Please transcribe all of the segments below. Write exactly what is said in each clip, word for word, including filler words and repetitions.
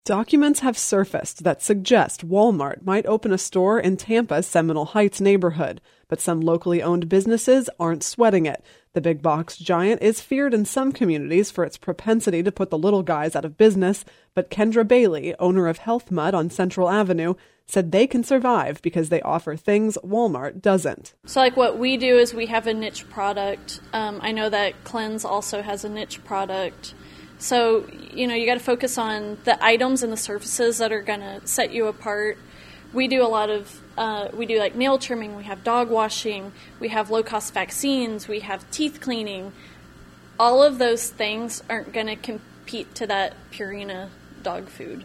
Documents have surfaced that suggest Walmart might open a store in Tampa's Seminole Heights neighborhood, but some locally owned businesses aren't sweating it. The big box giant is feared in some communities for its propensity to put the little guys out of business, but Kendra Bailey, owner of Health Mud on Central Avenue, said they can survive because they offer things Walmart doesn't. So like what we do is we have a niche product. Um, I know that Cleanse also has a niche product. So, you know, you got to focus on the items and the surfaces that are going to set you apart. We do a lot of, uh, we do like nail trimming, we have dog washing, we have low-cost vaccines, we have teeth cleaning. All of those things aren't going to compete to that Purina dog food.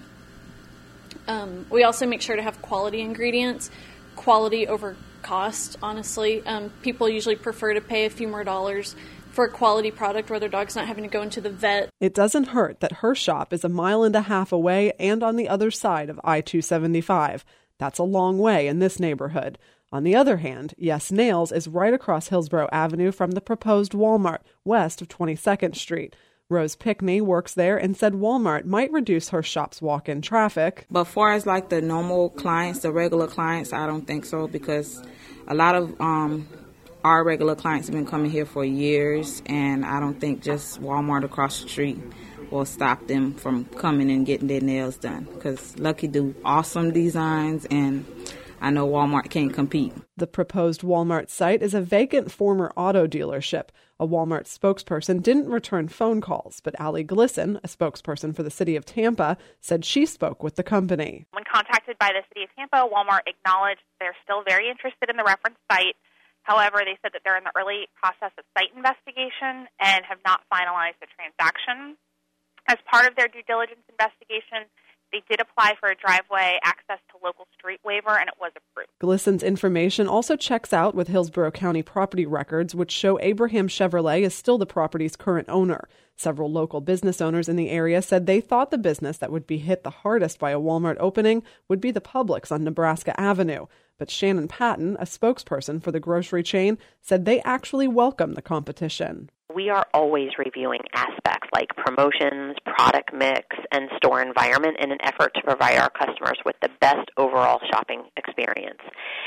Um, we also make sure to have quality ingredients, quality over cost, honestly. Um, people usually prefer to pay a few more dollars for a quality product where their dog's not having to go into the vet. It doesn't hurt that her shop is a mile and a half away and on the other side of I two seventy-five. That's a long way in this neighborhood. On the other hand, Yes Nails is right across Hillsborough Avenue from the proposed Walmart, west of twenty-second Street. Rose Pickney works there and said Walmart might reduce her shop's walk-in traffic. But far as like the normal clients, the regular clients, I don't think so, because a lot of um, our regular clients have been coming here for years, and I don't think just Walmart across the street will stop them from coming and getting their nails done, because Lucky do awesome designs, and I know Walmart can't compete. The proposed Walmart site is a vacant former auto dealership. A Walmart spokesperson didn't return phone calls, but Allie Glisson, a spokesperson for the city of Tampa, said she spoke with the company. When contacted by the city of Tampa, Walmart acknowledged they're still very interested in the reference site. However, they said that they're in the early process of site investigation and have not finalized the transaction. As part of their due diligence investigation, they did apply for a driveway access to local street waiver, and it was approved. Glisson's information also checks out with Hillsborough County property records, which show Abraham Chevrolet is still the property's current owner. Several local business owners in the area said they thought the business that would be hit the hardest by a Walmart opening would be the Publix on Nebraska Avenue. But Shannon Patton, a spokesperson for the grocery chain, said they actually welcome the competition. We are always reviewing aspects like promotions, product mix, and store environment in an effort to provide our customers with the best overall shopping experience.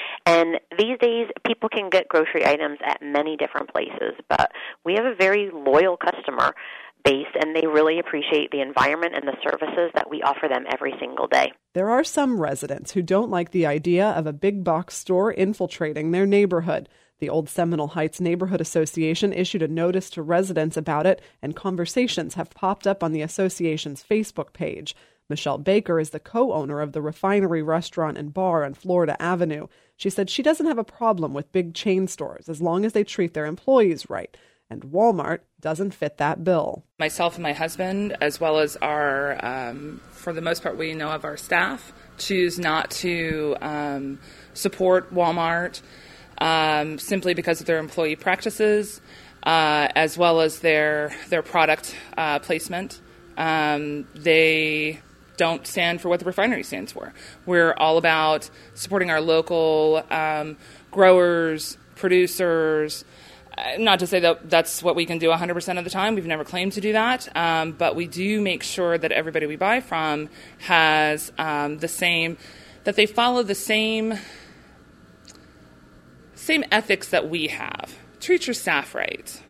And these days, people can get grocery items at many different places, but we have a very loyal customer base, and they really appreciate the environment and the services that we offer them every single day. There are some residents who don't like the idea of a big box store infiltrating their neighborhood. The Old Seminole Heights Neighborhood Association issued a notice to residents about it, and conversations have popped up on the association's Facebook page. Michelle Baker is the co-owner of the Refinery Restaurant and Bar on Florida Avenue. She said she doesn't have a problem with big chain stores as long as they treat their employees right. And Walmart doesn't fit that bill. Myself and my husband, as well as our, um, for the most part, we know of our staff, choose not to um, support Walmart um, simply because of their employee practices, uh, as well as their their product uh, placement. Um, they don't stand for what the refinery stands for. We're all about supporting our local um, growers, producers. Not to say that that's what we can do one hundred percent of the time. We've never claimed to do that. Um, but we do make sure that everybody we buy from has um, the same, that they follow the same, same ethics that we have. Treat your staff right.